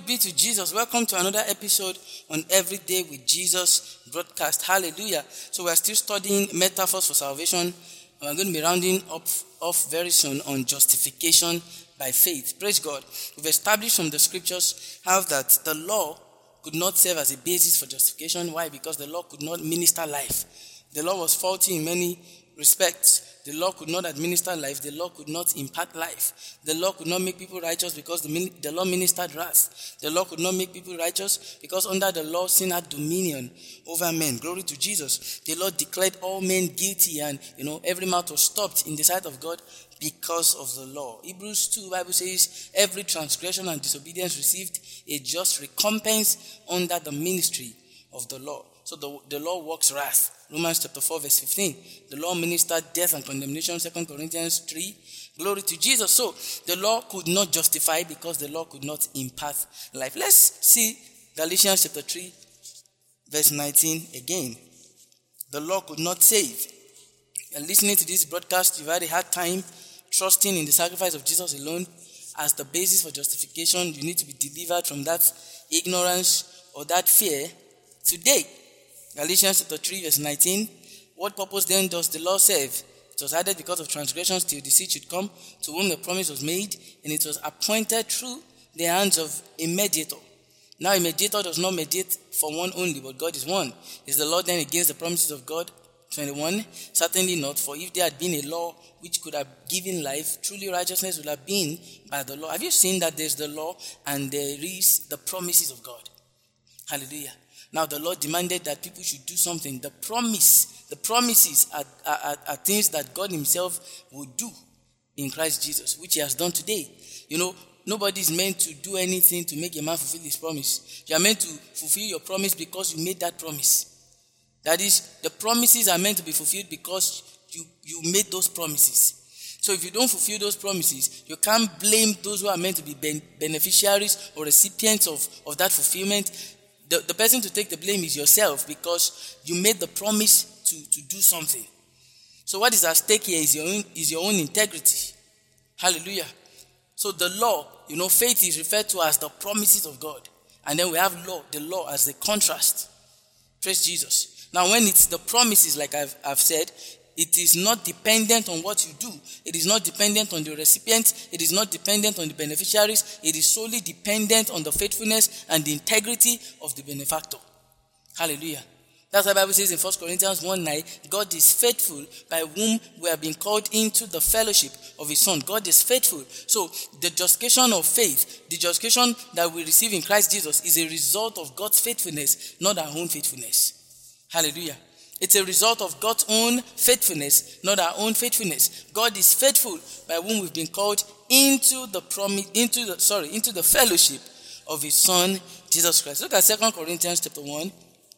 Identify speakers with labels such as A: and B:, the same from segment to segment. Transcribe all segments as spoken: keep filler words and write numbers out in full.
A: be to Jesus. Welcome to another episode on Every Day with Jesus broadcast. Hallelujah. So we're still studying metaphors for salvation. And we're going to be rounding up off very soon on justification by faith. Praise God. We've established from the scriptures how that the law could not serve as a basis for justification. Why? Because the law could not minister life. The law was faulty in many respects. The law could not administer life. The law could not impact life. The law could not make people righteous because the, the law ministered wrath. The law could not make people righteous because under the law, sin had dominion over men. Glory to Jesus. The law declared all men guilty, and you know every mouth was stopped in the sight of God because of the law. Hebrews two, Bible says, every transgression and disobedience received a just recompense under the ministry of the law. So the, the law works wrath. Romans chapter four, verse fifteen. The law ministered death and condemnation. Second Corinthians three. Glory to Jesus. So the law could not justify because the law could not impart life. Let's see Galatians chapter three, verse nineteen again. The law could not save. You're listening to this broadcast, you've had a hard time trusting in the sacrifice of Jesus alone as the basis for justification. You need to be delivered from that ignorance or that fear today. Galatians chapter three, verse nineteen. What purpose then does the law serve? It was added because of transgressions till the seed should come, to whom the promise was made, and it was appointed through the hands of a mediator. Now a mediator does not mediate for one only, but God is one. Is the law then against the promises of God? twenty-one. Certainly not, for if there had been a law which could have given life, truly righteousness would have been by the law. Have you seen that there's the law and there is the promises of God? Hallelujah. Now the Lord demanded that people should do something. The promise, the promises are, are, are things that God himself will do in Christ Jesus, which he has done today. You know, nobody is meant to do anything to make a man fulfill his promise. You are meant to fulfill your promise because you made that promise. That is, the promises are meant to be fulfilled because you, you made those promises. So if you don't fulfill those promises, you can't blame those who are meant to be ben- beneficiaries or recipients of, of that fulfillment. The, the person to take the blame is yourself because you made the promise to, to do something. So what is at stake here is your own, is your own integrity. Hallelujah. So the law, you know, faith is referred to as the promises of God. And then we have law, the law as the contrast. Praise Jesus. Now when it's the promises, like I've, I've said, it is not dependent on what you do. It is not dependent on the recipient. It is not dependent on the beneficiaries. It is solely dependent on the faithfulness and the integrity of the benefactor. Hallelujah. That's what the Bible says in First Corinthians one nine, God is faithful by whom we have been called into the fellowship of his Son. God is faithful. So the justification of faith, the justification that we receive in Christ Jesus is a result of God's faithfulness, not our own faithfulness. Hallelujah. It's a result of God's own faithfulness, not our own faithfulness. God is faithful by whom we've been called into the promise, into the sorry, into the fellowship of his Son, Jesus Christ. Look at Second Corinthians chapter one.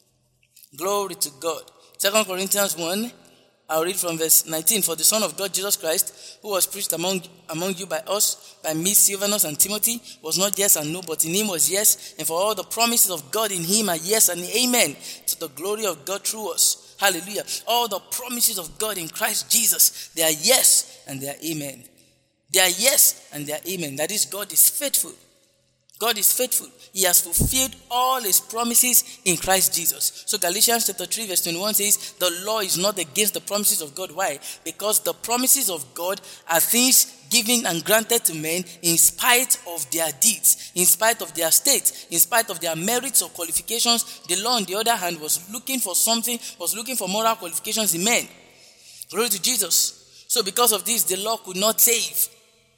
A: Glory to God. Second Corinthians one, I'll read from verse nineteen. For the Son of God, Jesus Christ, who was preached among, among you by us, by me, Silvanus, and Timothy, was not yes and no, but in him was yes. And for all the promises of God in him are yes and amen, to the glory of God through us. Hallelujah. All the promises of God in Christ Jesus, they are yes and they are amen. They are yes and they are amen. That is, God is faithful. God is faithful. He has fulfilled all his promises in Christ Jesus. So Galatians chapter three verse twenty-one says, the law is not against the promises of God. Why? Because the promises of God are things given and granted to men in spite of their deeds, in spite of their state, in spite of their merits or qualifications. The law, on the other hand, was looking for something, was looking for moral qualifications in men. Glory to Jesus. So because of this, the law could not save.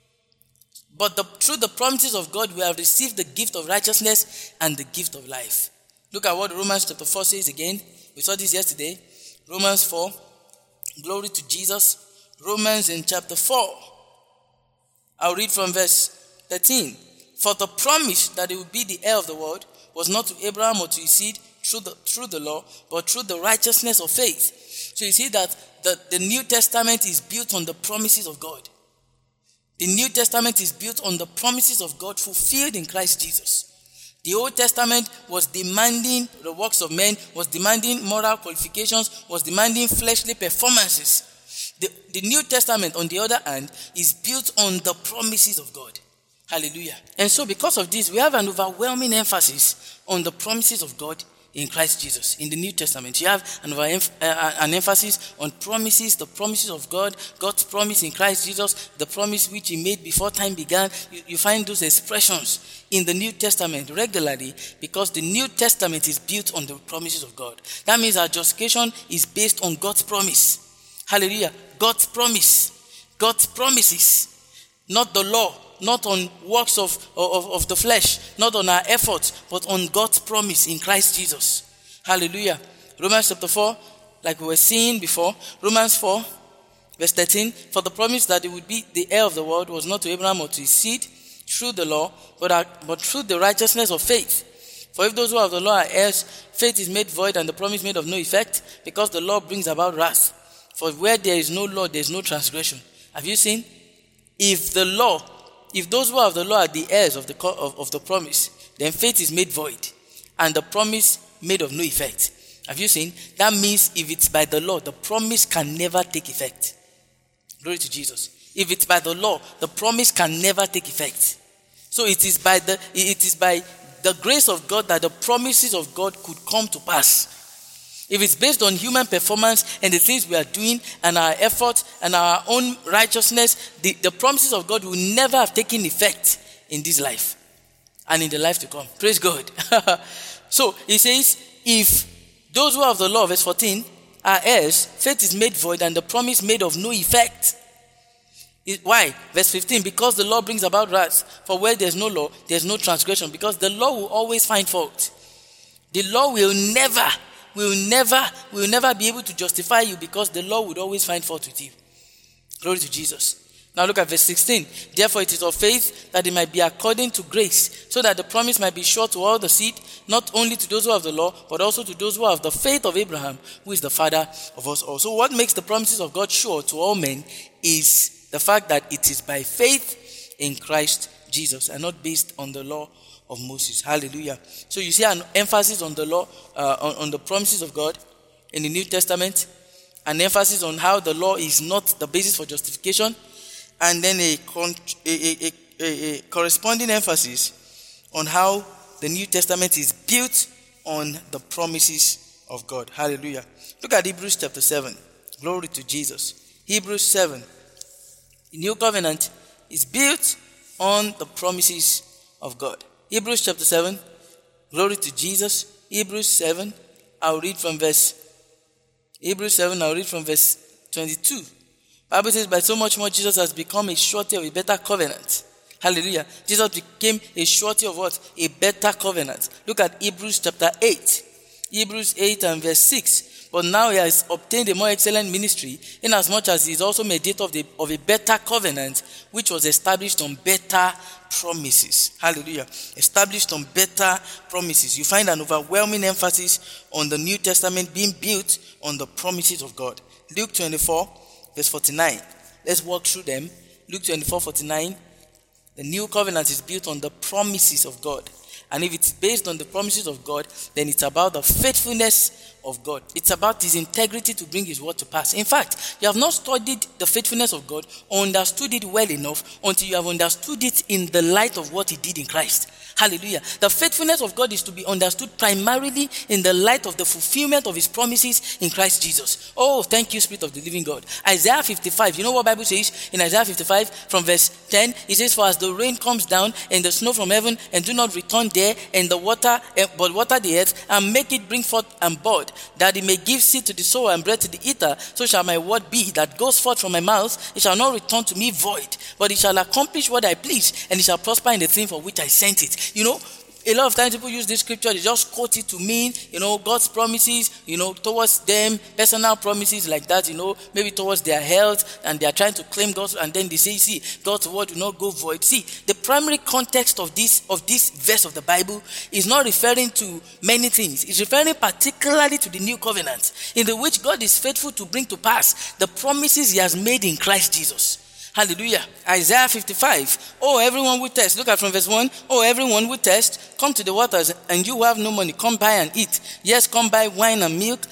A: But the, through the promises of God, we have received the gift of righteousness and the gift of life. Look at what Romans chapter four says again. We saw this yesterday. Romans four. Glory to Jesus. Romans in chapter four. I'll read from verse thirteen. For the promise that he would be the heir of the world was not to Abraham or to his seed through the, through the law, but through the righteousness of faith. So you see that the, the New Testament is built on the promises of God. The New Testament is built on the promises of God fulfilled in Christ Jesus. The Old Testament was demanding the works of men, was demanding moral qualifications, was demanding fleshly performances. The, the New Testament, on the other hand, is built on the promises of God. Hallelujah. And so because of this, we have an overwhelming emphasis on the promises of God in Christ Jesus. In the New Testament, you have an, uh, an emphasis on promises, the promises of God, God's promise in Christ Jesus, the promise which he made before time began. You, you find those expressions in the New Testament regularly because the New Testament is built on the promises of God. That means our justification is based on God's promise. Hallelujah. God's promise. God's promises. Not the law. Not on works of, of, of the flesh, not on our efforts, but on God's promise in Christ Jesus. Hallelujah. Romans chapter four, like we were seeing before, Romans four, verse thirteen, for the promise that he would be the heir of the world was not to Abraham or to his seed through the law, but, are, but through the righteousness of faith. For if those who have the law are heirs, faith is made void and the promise made of no effect, because the law brings about wrath. For where there is no law, there is no transgression. Have you seen? If the law If those who have the law are the heirs of the of, of the promise, then faith is made void, and the promise made of no effect. Have you seen? That means if it's by the law, the promise can never take effect. Glory to Jesus. If it's by the law, the promise can never take effect. So it is by the it is by the grace of God that the promises of God could come to pass. If it's based on human performance and the things we are doing and our efforts and our own righteousness, the, the promises of God will never have taken effect in this life and in the life to come. Praise God. So he says, if those who have the law, verse fourteen, are heirs, faith is made void and the promise made of no effect. It, why? Verse fifteen, because the law brings about wrath. For where there's no law, there's no transgression, because the law will always find fault. The law will never will never, will never be able to justify you because the law would always find fault with you. Glory to Jesus. Now look at verse sixteen. Therefore it is of faith that it might be according to grace, so that the promise might be sure to all the seed, not only to those who have the law, but also to those who have the faith of Abraham, who is the father of us all. So what makes the promises of God sure to all men is the fact that it is by faith in Christ Jesus and not based on the law of Moses. Hallelujah. So you see an emphasis on the law, uh, on, on the promises of God in the New Testament, an emphasis on how the law is not the basis for justification, and then a, a, a, a, a corresponding emphasis on how the New Testament is built on the promises of God. Hallelujah. Look at Hebrews chapter seven. Glory to Jesus. Hebrews seven. The New Covenant is built on the promises of God. Hebrews chapter seven, glory to Jesus. Hebrews seven, I'll read from verse, Hebrews seven, I'll read from verse twenty-two. Bible says, by so much more Jesus has become a surety of a better covenant. Hallelujah. Jesus became a surety of what? A better covenant. Look at Hebrews chapter eight. Hebrews eight and verse six. But now he has obtained a more excellent ministry, inasmuch as he is also mediator of, the, of a better covenant, which was established on better promises. Hallelujah. Established on better promises. You find an overwhelming emphasis on the New Testament being built on the promises of God. Luke twenty-four, verse forty-nine. Let's walk through them. Luke twenty-four, forty-nine. The new covenant is built on the promises of God. And if it's based on the promises of God, then it's about the faithfulness of God. It's about his integrity to bring his word to pass. In fact, you have not studied the faithfulness of God or understood it well enough until you have understood it in the light of what he did in Christ. Hallelujah. The faithfulness of God is to be understood primarily in the light of the fulfillment of his promises in Christ Jesus. Oh, thank you, Spirit of the living God. Isaiah fifty-five. You know what Bible says in Isaiah fifty-five from verse ten? It says, for as the rain comes down and the snow from heaven and do not return there, and the water, but water the earth and make it bring forth and bud, that it may give seed to the sower and bread to the eater, so shall my word be that goes forth from my mouth. It shall not return to me void, but it shall accomplish what I please, and it shall prosper in the thing for which I sent it. You know, a lot of times people use this scripture, they just quote it to mean, you know, God's promises, you know, towards them, personal promises like that, you know, maybe towards their health, and they are trying to claim God's, and then they say, see, God's word will not go void. See, the primary context of this, of this verse of the Bible is not referring to many things. It's referring particularly to the new covenant, in the which God is faithful to bring to pass the promises he has made in Christ Jesus. Hallelujah. Isaiah fifty-five. Oh, everyone will test. Look at from verse one. Oh, everyone will test. Come to the waters, and you who have no money, come buy and eat. Yes, come buy wine and milk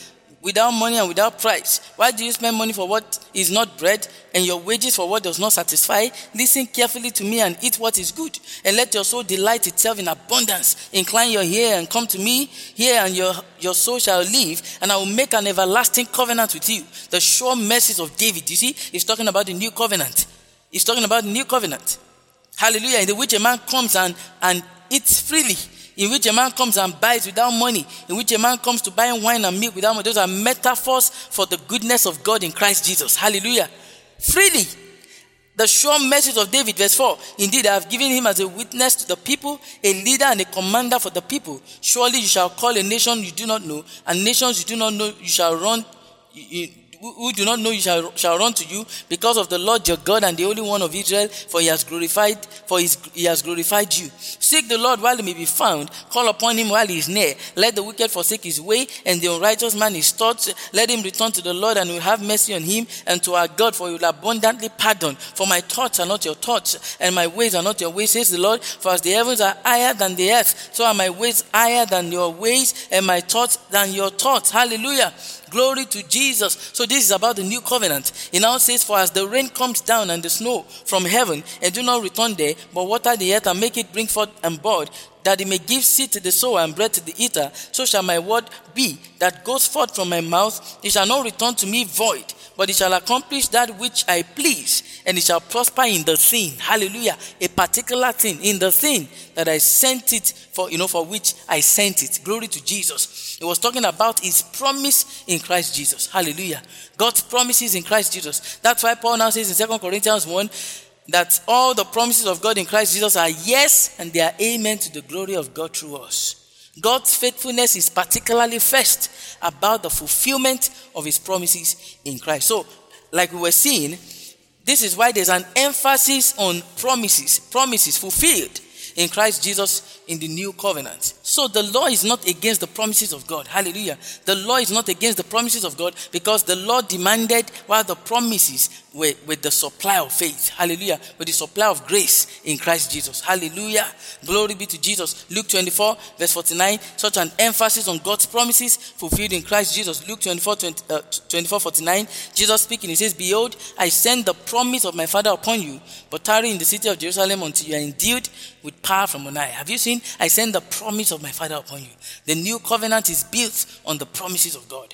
A: without money and without price? Why do you spend money for what is not bread, and your wages for what does not satisfy? Listen carefully to me and eat what is good, and let your soul delight itself in abundance. Incline your ear and come to me. Hear, and your, your soul shall live, and I will make an everlasting covenant with you. The sure mercies of David. You see, he's talking about the new covenant. He's talking about the new covenant. Hallelujah. In the which a man comes and, and eats freely. In which a man comes and buys without money. In which a man comes to buy wine and milk without money. Those are metaphors for the goodness of God in Christ Jesus. Hallelujah. Freely. The sure mercies of David, verse four. Indeed, I have given him as a witness to the people, a leader and a commander for the people. Surely you shall call a nation you do not know, and nations you do not know you shall run. You, you, who do not know you shall, shall run to you, because of the Lord your God and the Holy One of Israel, for he has glorified, for his, he has glorified you. Seek the Lord while he may be found, call upon him while he is near. Let the wicked forsake his way, and the unrighteous man his thoughts. Let him return to the Lord, and we will have mercy on him, and to our God, for he will abundantly pardon. For my thoughts are not your thoughts, and my ways are not your ways, says the Lord. For as the heavens are higher than the earth, so are my ways higher than your ways, and my thoughts than your thoughts. Hallelujah. Glory to Jesus. So this is about the new covenant. It now says, for as the rain comes down and the snow from heaven, and do not return there, but water the earth and make it bring forth and bud, that it may give seed to the sower and bread to the eater, so shall my word be that goes forth from my mouth. It shall not return to me void, but it shall accomplish that which I please, and it shall prosper in the thing. Hallelujah. A particular thing, in the thing that I sent it for, you know, for which I sent it. Glory to Jesus. It was talking about his promise in Christ Jesus. Hallelujah. God's promises in Christ Jesus. That's why Paul now says in Second Corinthians one, that all the promises of God in Christ Jesus are yes, and they are amen to the glory of God through us. God's faithfulness is particularly first about the fulfillment of his promises in Christ. So, like we were seeing, this is why there's an emphasis on promises, promises fulfilled in Christ Jesus in the new covenant. So the law is not against the promises of God. Hallelujah. The law is not against the promises of God, because the law demanded while the promises were with the supply of faith. Hallelujah. With the supply of grace in Christ Jesus. Hallelujah. Glory be to Jesus. Luke twenty-four verse forty-nine. Such an emphasis on God's promises fulfilled in Christ Jesus. Luke twenty-four, twenty, uh, twenty-four forty-nine. Jesus speaking, he says, behold, I send the promise of my Father upon you, but tarry in the city of Jerusalem until you are endued with power from on high. Have you seen? I send the promise of my Father upon you. The new covenant is built on the promises of God.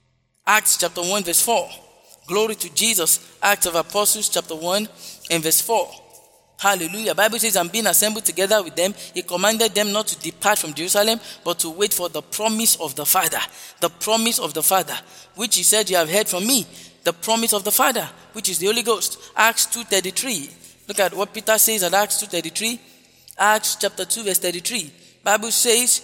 A: Acts chapter one verse four. Glory to Jesus. Acts of Apostles chapter one and verse four. Hallelujah. Bible says, and being assembled together with them, he commanded them not to depart from Jerusalem, but to wait for the promise of the Father. The promise of the Father, which he said, you have heard from me. The promise of the Father, which is the Holy Ghost. Acts two thirty-three. Look at what Peter says at Acts two thirty-three. Acts chapter two verse thirty-three. Bible says,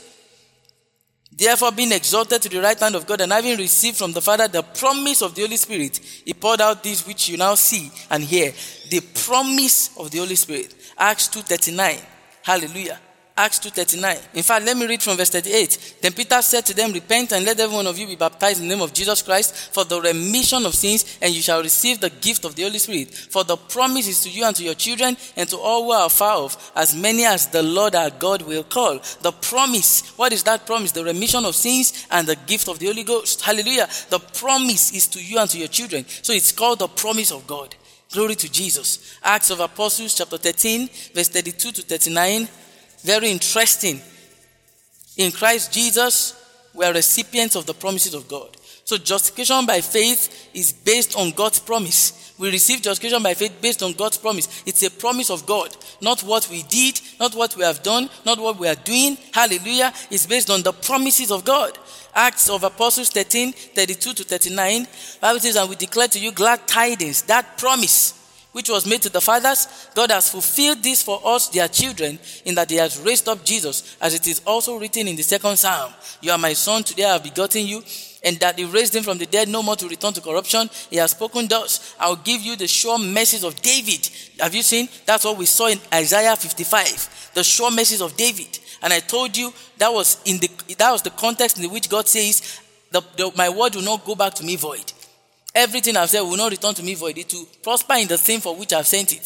A: therefore being exalted to the right hand of God, and having received from the Father the promise of the Holy Spirit, he poured out this which you now see and hear. The promise of the Holy Spirit. Acts two thirty-nine. Hallelujah. Acts two thirty-nine. In fact, let me read from verse thirty-eight. Then Peter said to them, repent and let every one of you be baptized in the name of Jesus Christ for the remission of sins, and you shall receive the gift of the Holy Spirit. For the promise is to you and to your children and to all who are far off, as many as the Lord our God will call. The promise. What is that promise? The remission of sins and the gift of the Holy Ghost. Hallelujah. The promise is to you and to your children. So it's called the promise of God. Glory to Jesus. Acts of Apostles chapter thirteen verse thirty-two to thirty-nine. Very interesting. In Christ Jesus, we are recipients of the promises of God. So justification by faith is based on God's promise. We receive justification by faith based on God's promise. It's a promise of God. Not what we did, not what we have done, not what we are doing. Hallelujah. It's based on the promises of God. Acts of Apostles thirteen, thirty-two to thirty-nine. Bible says, and we declare to you glad tidings, that promise which was made to the fathers. God has fulfilled this for us, their children, in that he has raised up Jesus, as it is also written in the second psalm. You are my son, today I have begotten you. And that he raised him from the dead, no more to return to corruption. He has spoken thus, I will give you the sure mercies of David. Have you seen? That's what we saw in Isaiah fifty-five. The sure mercies of David. And I told you that was in the that was the context in which God says, the, the, my word will not go back to me void. Everything I've said will not return to me void. It will prosper in the thing for which I've sent it.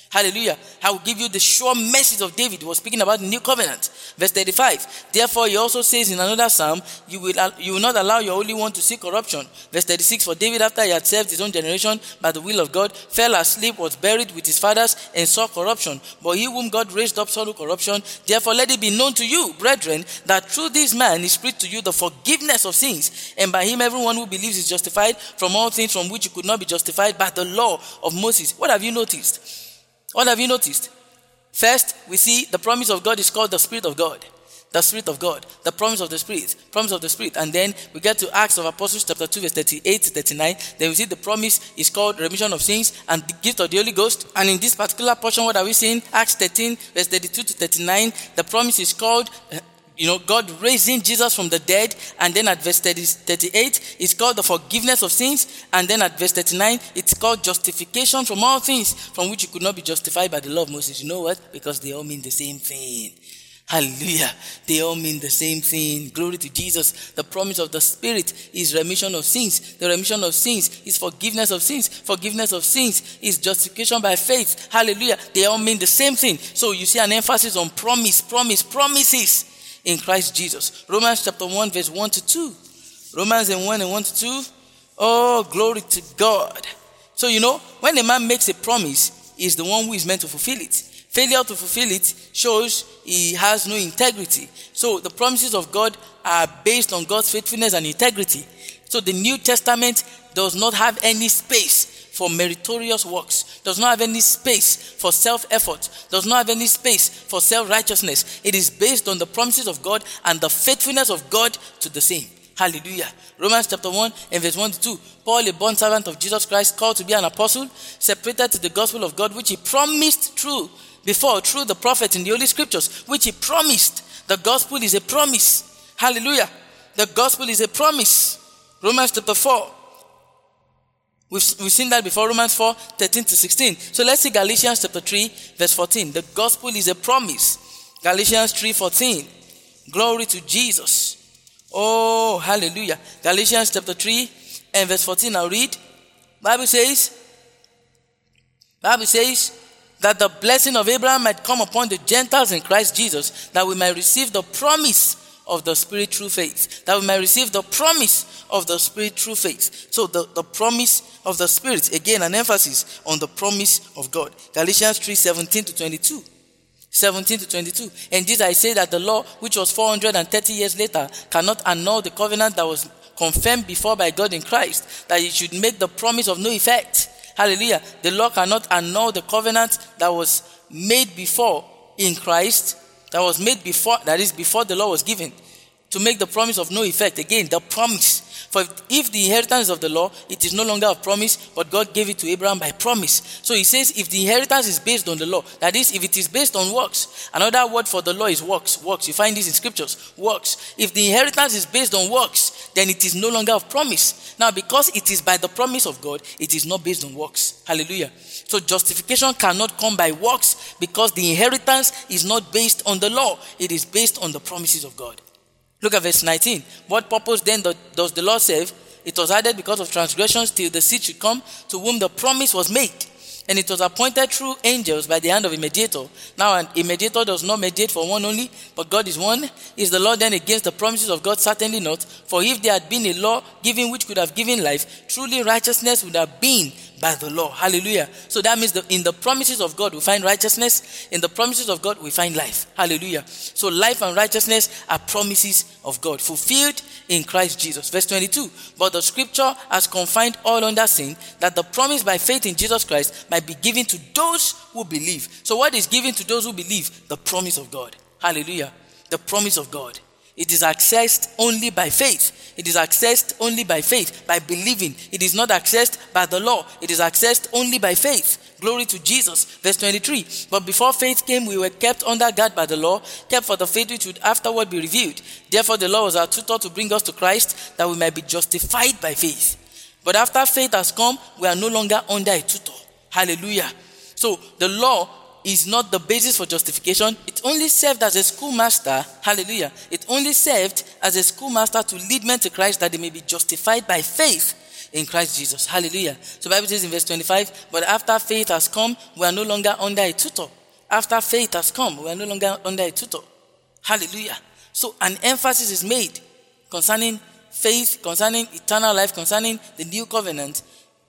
A: Hallelujah. I will give you the sure mercies of David. He was speaking about the new covenant. Verse thirty-five. Therefore, he also says in another psalm, you will, you will not allow your Holy One to see corruption. Verse thirty-six. For David, after he had served his own generation by the will of God, fell asleep, was buried with his fathers, and saw corruption. But he whom God raised up saw no corruption. Therefore, let it be known to you, brethren, that through this man is preached to you the forgiveness of sins. And by him, everyone who believes is justified from all things from which you could not be justified by the law of Moses. What have you noticed? What have you noticed? First, we see the promise of God is called the Spirit of God. The Spirit of God. The promise of the Spirit. Promise of the Spirit. And then we get to Acts of Apostles chapter two verse thirty-eight to thirty-nine. Then we see the promise is called remission of sins and the gift of the Holy Ghost. And in this particular portion, what are we seeing? Acts thirteen verse thirty-two to thirty-nine. The promise is called uh, You know, God raising Jesus from the dead. And then at verse thirty-eight, it's called the forgiveness of sins. And then at verse thirty-nine, it's called justification from all things from which you could not be justified by the law of Moses. You know what? Because they all mean the same thing. Hallelujah. They all mean the same thing. Glory to Jesus. The promise of the Spirit is remission of sins. The remission of sins is forgiveness of sins. Forgiveness of sins is justification by faith. Hallelujah. They all mean the same thing. So you see an emphasis on promise, promise, promises in Christ Jesus. Romans chapter one verse one to two. Romans one and one to two. Oh, glory to God. So you know, when a man makes a promise, he is the one who is meant to fulfill it. Failure to fulfill it shows he has no integrity. So the promises of God are based on God's faithfulness and integrity. So the New Testament does not have any space for meritorious works, does not have any space for self-effort, does not have any space for self-righteousness. It is based on the promises of God and the faithfulness of God to the same. Hallelujah. Romans chapter one and verse one to two. Paul, a bondservant of Jesus Christ, called to be an apostle, separated to the gospel of God, which he promised through before, through the prophets in the Holy Scriptures, which he promised. The gospel is a promise. Hallelujah. The gospel is a promise. Romans chapter four. We've, we've seen that before, Romans four, thirteen to sixteen. So let's see Galatians chapter three, verse fourteen. The gospel is a promise. Galatians three, fourteen. Glory to Jesus. Oh, hallelujah. Galatians chapter three and verse fourteen. I'll read. Bible says, Bible says, that the blessing of Abraham might come upon the Gentiles in Christ Jesus, that we might receive the promise of the Spirit through faith. That we might receive the promise of the Spirit through faith. So the, the promise of the Spirit, again an emphasis on the promise of God. Galatians three, seventeen to twenty-two. seventeen to twenty-two. And this I say that the law, which was four hundred thirty years later, cannot annul the covenant that was confirmed before by God in Christ, that it should make the promise of no effect. Hallelujah. The law cannot annul the covenant that was made before in Christ, that was made before, that is before the law was given, to make the promise of no effect. Again, the promise. For if the inheritance of the law, it is no longer of promise, but God gave it to Abraham by promise. So he says if the inheritance is based on the law, that is, if it is based on works. Another word for the law is works. Works. You find this in scriptures. Works. If the inheritance is based on works, then it is no longer of promise. Now, because it is by the promise of God, it is not based on works. Hallelujah. So justification cannot come by works because the inheritance is not based on the law. It is based on the promises of God. Look at verse nineteen. What purpose then does the law serve? It was added because of transgressions till the seed should come, to whom the promise was made. And it was appointed through angels by the hand of a mediator. Now a mediator does not mediate for one only, but God is one. Is the law then against the promises of God? Certainly not. For if there had been a law given which could have given life, truly righteousness would have been by the law. Hallelujah. So that means that in the promises of God we find righteousness. In the promises of God we find life. Hallelujah. So life and righteousness are promises of God, fulfilled in Christ Jesus. Verse twenty-two. But the scripture has confined all under sin, that the promise by faith in Jesus Christ might be given to those who believe. So what is given to those who believe? The promise of God. Hallelujah. The promise of God. It is accessed only by faith. It is accessed only by faith, by believing. It is not accessed by the law. It is accessed only by faith. Glory to Jesus. Verse twenty-three. But before faith came, we were kept under guard by the law, kept for the faith which would afterward be revealed. Therefore the law was our tutor to bring us to Christ, that we might be justified by faith. But after faith has come, we are no longer under a tutor. Hallelujah. So the law is not the basis for justification. It only served as a schoolmaster. Hallelujah. It only served as a schoolmaster to lead men to Christ, that they may be justified by faith in Christ Jesus. Hallelujah. So the Bible says in verse twenty-five, but after faith has come, we are no longer under a tutor. After faith has come, we are no longer under a tutor. Hallelujah. So an emphasis is made concerning faith, concerning eternal life, concerning the new covenant,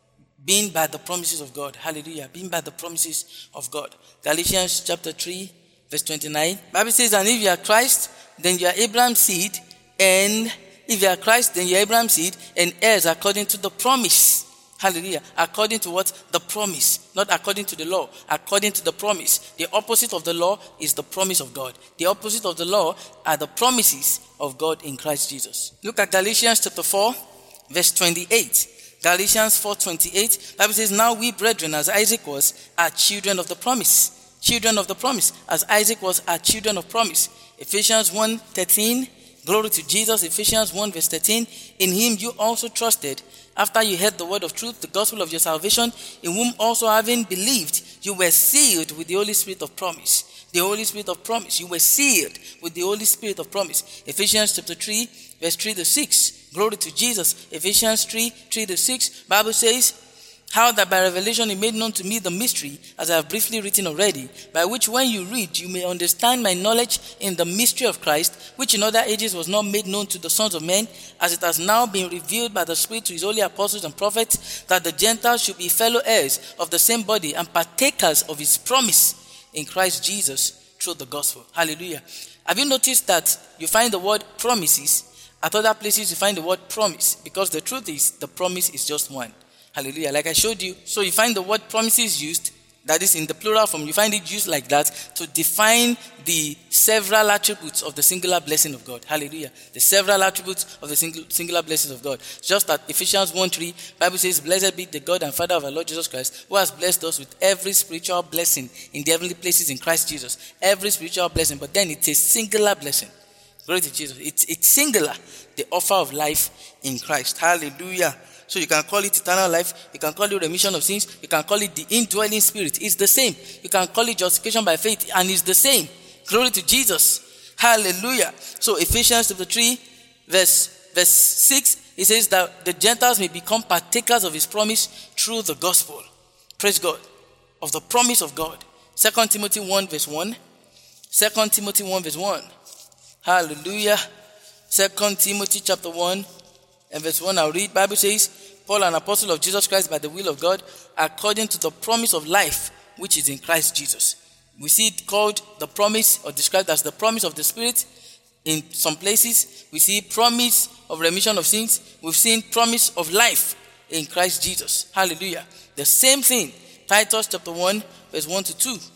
A: being by the promises of God. Hallelujah. Being by the promises of God. Galatians chapter three, verse twenty-nine. Bible says, and if you are Christ, then you are Abraham's seed, and if you are Christ, then you are Abraham's seed, and heirs according to the promise. Hallelujah. According to what? The promise. Not according to the law. According to the promise. The opposite of the law is the promise of God. The opposite of the law are the promises of God in Christ Jesus. Look at Galatians chapter four, verse twenty-eight. Galatians four twenty-eight. Bible says, now we brethren, as Isaac was, are children of the promise. Children of the promise. As Isaac was, are children of promise. Ephesians one thirteen. Glory to Jesus. Ephesians one verse thirteen. In him you also trusted, after you heard the word of truth, the gospel of your salvation, in whom also having believed, you were sealed with the Holy Spirit of promise. The Holy Spirit of promise. You were sealed with the Holy Spirit of promise. Ephesians chapter three, verse three to six. Glory to Jesus. Ephesians three, three to six. Bible says, how that by revelation he made known to me the mystery, as I have briefly written already, by which when you read, you may understand my knowledge in the mystery of Christ, which in other ages was not made known to the sons of men, as it has now been revealed by the Spirit to his holy apostles and prophets, that the Gentiles should be fellow heirs of the same body and partakers of his promise in Christ Jesus through the gospel. Hallelujah. Have you noticed that you find the word promises? At other places you find the word promise, because the truth is the promise is just one. Hallelujah. Like I showed you. So you find the word promises used, that is in the plural form, you find it used like that to define the several attributes of the singular blessing of God. Hallelujah. The several attributes of the single, singular blessings of God. Just that Ephesians one three, Bible says, blessed be the God and Father of our Lord Jesus Christ, who has blessed us with every spiritual blessing in the heavenly places in Christ Jesus. Every spiritual blessing, but then it's a singular blessing. Glory to Jesus. It's, it's singular. The offer of life in Christ. Hallelujah. So you can call it eternal life. You can call it remission of sins. You can call it the indwelling spirit. It's the same. You can call it justification by faith, and it's the same. Glory to Jesus. Hallelujah. So Ephesians chapter three, verse, verse six, it says that the Gentiles may become partakers of his promise through the gospel. Praise God. Of the promise of God. Second Timothy one verse one. Second Timothy one verse one. Hallelujah. Second Timothy chapter one and verse one, I'll read. Bible says, Paul, an apostle of Jesus Christ by the will of God, according to the promise of life which is in Christ Jesus. We see it called the promise, or described as the promise of the Spirit in some places. We see promise of remission of sins. We've seen promise of life in Christ Jesus. Hallelujah. The same thing. Titus chapter one verse one to two.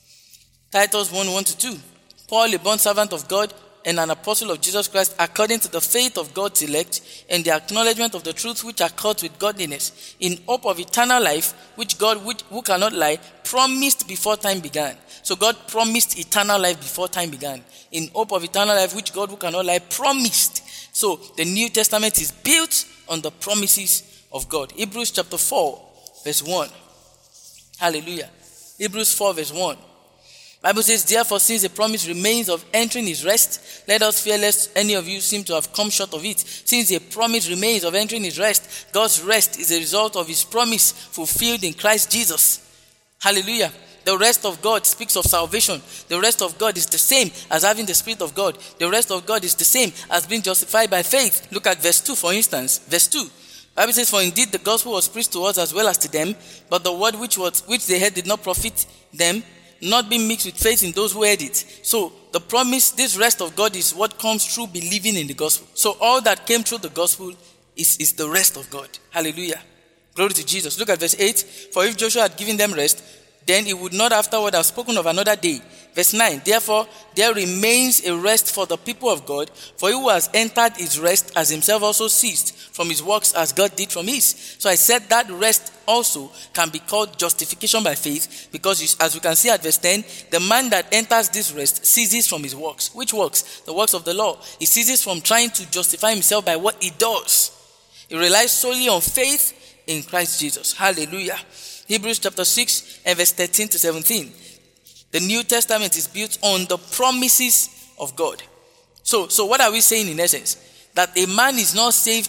A: Titus one, one to two. Paul, a bondservant of God and an apostle of Jesus Christ, according to the faith of God's elect and the acknowledgement of the truth which are caught with godliness, in hope of eternal life, which God, which, who cannot lie, promised before time began. So God promised eternal life before time began. In hope of eternal life, which God, who cannot lie, promised. So the New Testament is built on the promises of God. Hebrews chapter four, verse one. Hallelujah. Hebrews four, verse one. Bible says, therefore, since the promise remains of entering his rest, let us fear lest any of you seem to have come short of it. Since the promise remains of entering his rest, God's rest is a result of his promise fulfilled in Christ Jesus. Hallelujah. The rest of God speaks of salvation. The rest of God is the same as having the Spirit of God. The rest of God is the same as being justified by faith. Look at verse two, for instance. Verse two. Bible says, for indeed the gospel was preached to us as well as to them, but the word which was which they heard did not profit them, not being mixed with faith in those who heard it. So the promise, this rest of God, is what comes through believing in the gospel. So all that came through the gospel is, is the rest of God. Hallelujah. Glory to Jesus. Look at verse eight. For if Joshua had given them rest, then he would not afterward have spoken of another day. Verse nine. Therefore, there remains a rest for the people of God, for he who has entered his rest has himself also ceased from his works as God did from his. So I said that rest also can be called justification by faith, because as we can see at verse ten, the man that enters this rest ceases from his works. Which works? The works of the law. He ceases from trying to justify himself by what he does. He relies solely on faith in Christ Jesus. Hallelujah. Hebrews chapter six and verse thirteen to seventeen. The New Testament is built on the promises of God. So, so what are we saying in essence? That a man is not saved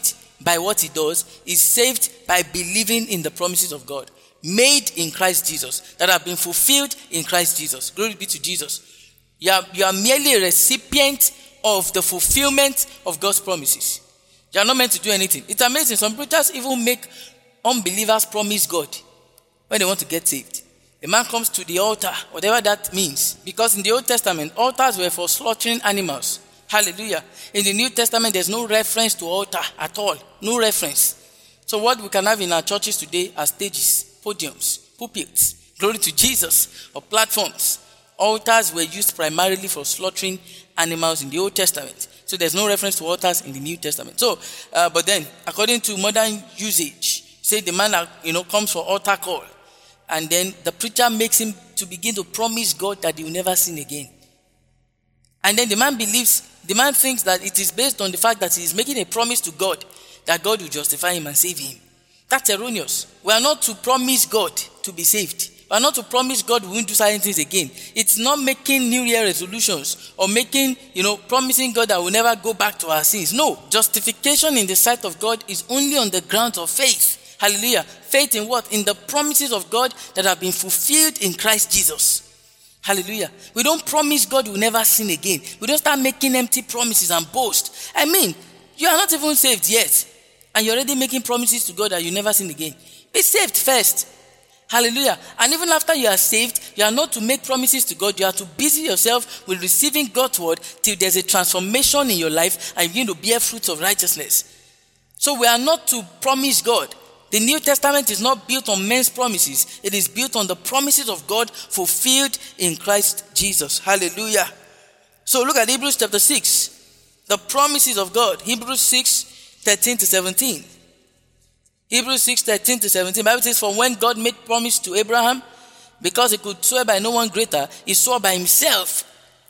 A: by what he does is saved by believing in the promises of God, made in Christ Jesus, that have been fulfilled in Christ Jesus. Glory be to Jesus. You are, you are merely a recipient of the fulfillment of God's promises. You are not meant to do anything. It's amazing. Some preachers even make unbelievers promise God when they want to get saved. A man comes to the altar, whatever that means. Because in the Old Testament, altars were for slaughtering animals. Hallelujah. In the New Testament, there's no reference to altar at all. No reference. So what we can have in our churches today are stages, podiums, pulpits, glory to Jesus, or platforms. Altars were used primarily for slaughtering animals in the Old Testament. So there's no reference to altars in the New Testament. So, uh, but then, according to modern usage, say the man that, you know, comes for altar call, and then the preacher makes him to begin to promise God that he will never sin again. And then the man believes, the man thinks that it is based on the fact that he is making a promise to God that God will justify him and save him. That's erroneous. We are not to promise God to be saved. We are not to promise God we won't do certain things again. It's not making New Year resolutions or making, you know, promising God that we'll never go back to our sins. No. Justification in the sight of God is only on the grounds of faith. Hallelujah. Faith in what? In the promises of God that have been fulfilled in Christ Jesus. Hallelujah. We don't promise God we'll never sin again. We don't start making empty promises and boast. I mean, you are not even saved yet, and you're already making promises to God that you never sin again. Be saved first. Hallelujah. And even after you are saved, you are not to make promises to God. You are to busy yourself with receiving God's word till there's a transformation in your life and you begin to bear fruits of righteousness. So we are not to promise God. The New Testament is not built on men's promises. It is built on the promises of God fulfilled in Christ Jesus. Hallelujah. So look at Hebrews chapter six. The promises of God. Hebrews six, thirteen to seventeen. Hebrews six, thirteen to seventeen. The Bible says, for when God made promise to Abraham, because he could swear by no one greater, he swore by himself,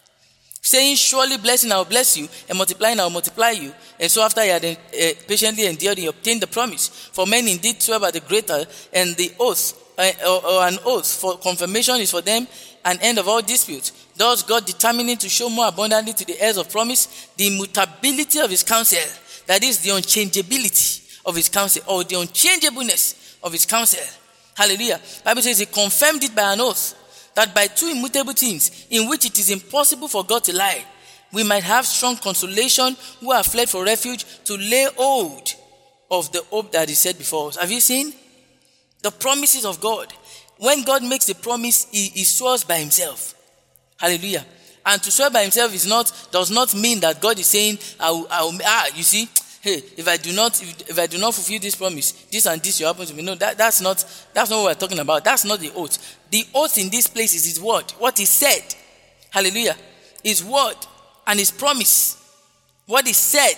A: saying, surely blessing I will bless you, and multiplying I will multiply you. And so after he had uh, patiently endured, he obtained the promise. For men indeed swear by the greater, and the oath, uh, or, or an oath for confirmation is for them an end of all disputes. Thus God determining to show more abundantly to the heirs of promise the immutability of his counsel, that is, the unchangeability of his counsel, or the unchangeableness of his counsel. Hallelujah. The Bible says he confirmed it by an oath, that by two immutable things, in which it is impossible for God to lie, we might have strong consolation who have fled for refuge, to lay hold of the hope that is set before us. Have you seen? The promises of God. When God makes a promise, he, he swears by himself. Hallelujah. And to swear by himself is not, does not mean that God is saying, I will, I will, ah, you see, hey, if I do not, if, if I do not fulfill this promise, this and this will happen to me. No, that, that's not, that's not what we're talking about. That's not the oath. The oath in this place is his word. What he said. Hallelujah. His word and his promise. What he said.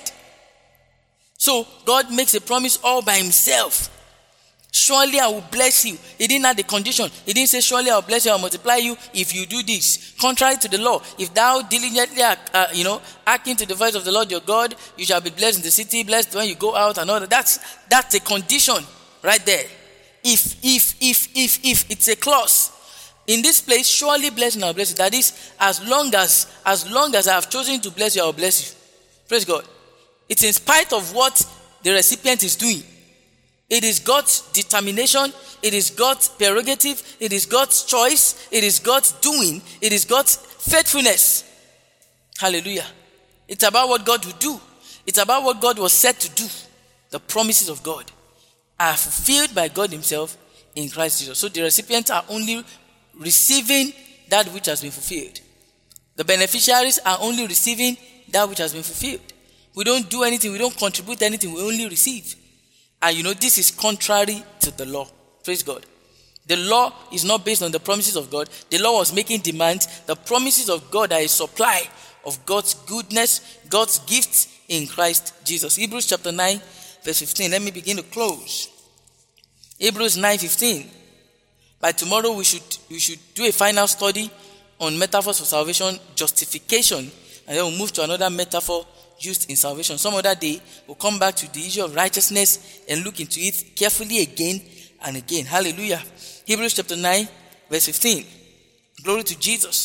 A: So God makes a promise all by himself. Surely I will bless you. He didn't have the condition. He didn't say, surely I will bless you, I will multiply you if you do this. Contrary to the law, if thou diligently, uh, you know, hearken to the voice of the Lord your God, you shall be blessed in the city, blessed when you go out and all that. That's, that's a condition right there. If, if, if, if, if, it's a clause. In this place, surely blessing I will bless you. That is, as long as, as long as I have chosen to bless you, I will bless you. Praise God. It's in spite of what the recipient is doing. It is God's determination. It is God's prerogative. It is God's choice. It is God's doing. It is God's faithfulness. Hallelujah. It's about what God will do. It's about what God was said to do. The promises of God are fulfilled by God himself in Christ Jesus. So the recipients are only receiving that which has been fulfilled. The beneficiaries are only receiving that which has been fulfilled. We don't do anything. We don't contribute anything. We only receive. And you know, this is contrary to the law. Praise God. The law is not based on the promises of God. The law was making demands. The promises of God are a supply of God's goodness, God's gifts in Christ Jesus. Hebrews chapter nine, verse fifteen. Let me begin to close. Hebrews nine fifteen. By tomorrow we should we should do a final study on metaphors for salvation, justification, and then we'll move to another metaphor used in salvation. Some other day, we'll come back to the issue of righteousness and look into it carefully again and again. Hallelujah. Hebrews chapter nine, verse fifteen. Glory to Jesus.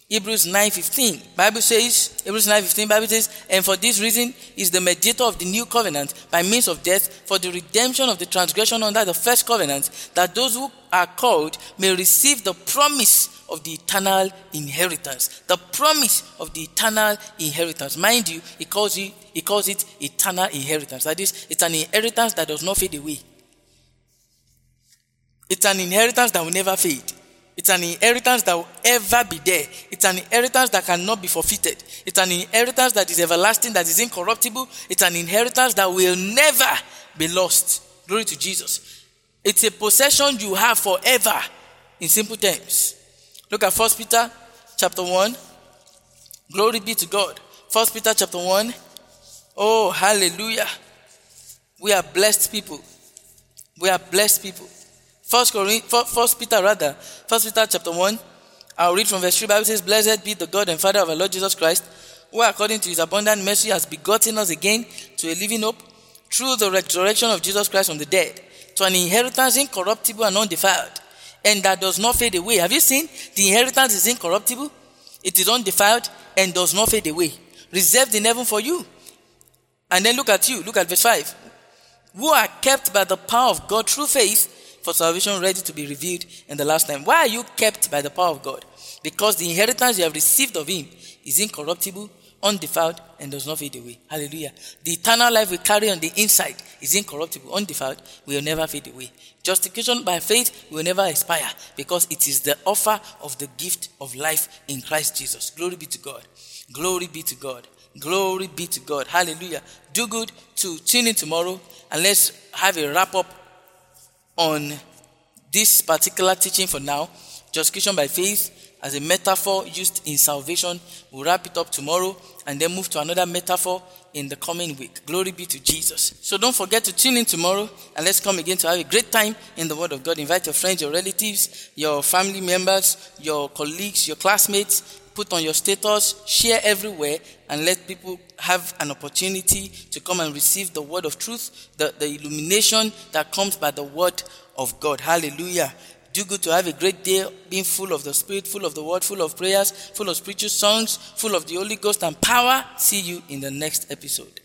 A: Hebrews nine fifteen. Bible says, Hebrews nine fifteen, Bible says, and for this reason is the mediator of the new covenant by means of death for the redemption of the transgression under the first covenant, that those who are called may receive the promise of the eternal inheritance. The promise of the eternal inheritance. Mind you, he calls it, he calls it eternal inheritance. That is, it's an inheritance that does not fade away. It's an inheritance that will never fade. It's an inheritance that will ever be there. It's an inheritance that cannot be forfeited. It's an inheritance that is everlasting, that is incorruptible. It's an inheritance that will never be lost. Glory to Jesus. It's a possession you have forever, in simple terms. Look at First Peter chapter one. Glory be to God. First Peter chapter one. Oh, hallelujah. We are blessed people. We are blessed people. First, First Peter rather, First Peter chapter one, I'll read from verse three. Bible says, blessed be the God and Father of our Lord Jesus Christ, who according to his abundant mercy has begotten us again to a living hope through the resurrection of Jesus Christ from the dead, to an inheritance incorruptible and undefiled, and that does not fade away. Have you seen? The inheritance is incorruptible, it is undefiled, and does not fade away. Reserved in heaven for you. And then look at you, look at verse five. Who are kept by the power of God through faith, for salvation ready to be revealed in the last time. Why are you kept by the power of God? Because the inheritance you have received of him is incorruptible, undefiled, and does not fade away. Hallelujah. The eternal life we carry on the inside is incorruptible, undefiled, will never fade away. Justification by faith will never expire, because it is the offer of the gift of life in Christ Jesus. Glory be to God. Glory be to God. Glory be to God. Hallelujah. Do good to tune in tomorrow, and let's have a wrap up on this particular teaching for now. Justification by faith as a metaphor used in salvation. We'll wrap it up tomorrow and then move to another metaphor in the coming week. Glory be to Jesus. So don't forget to tune in tomorrow, and let's come again to have a great time in the Word of God. Invite your friends, your relatives, your family members, your colleagues, your classmates. Put on your status, share everywhere, and let people have an opportunity to come and receive the word of truth, the, the illumination that comes by the word of God. Hallelujah. Do good to have a great day, being full of the Spirit, full of the word, full of prayers, full of spiritual songs, full of the Holy Ghost and power. See you in the next episode.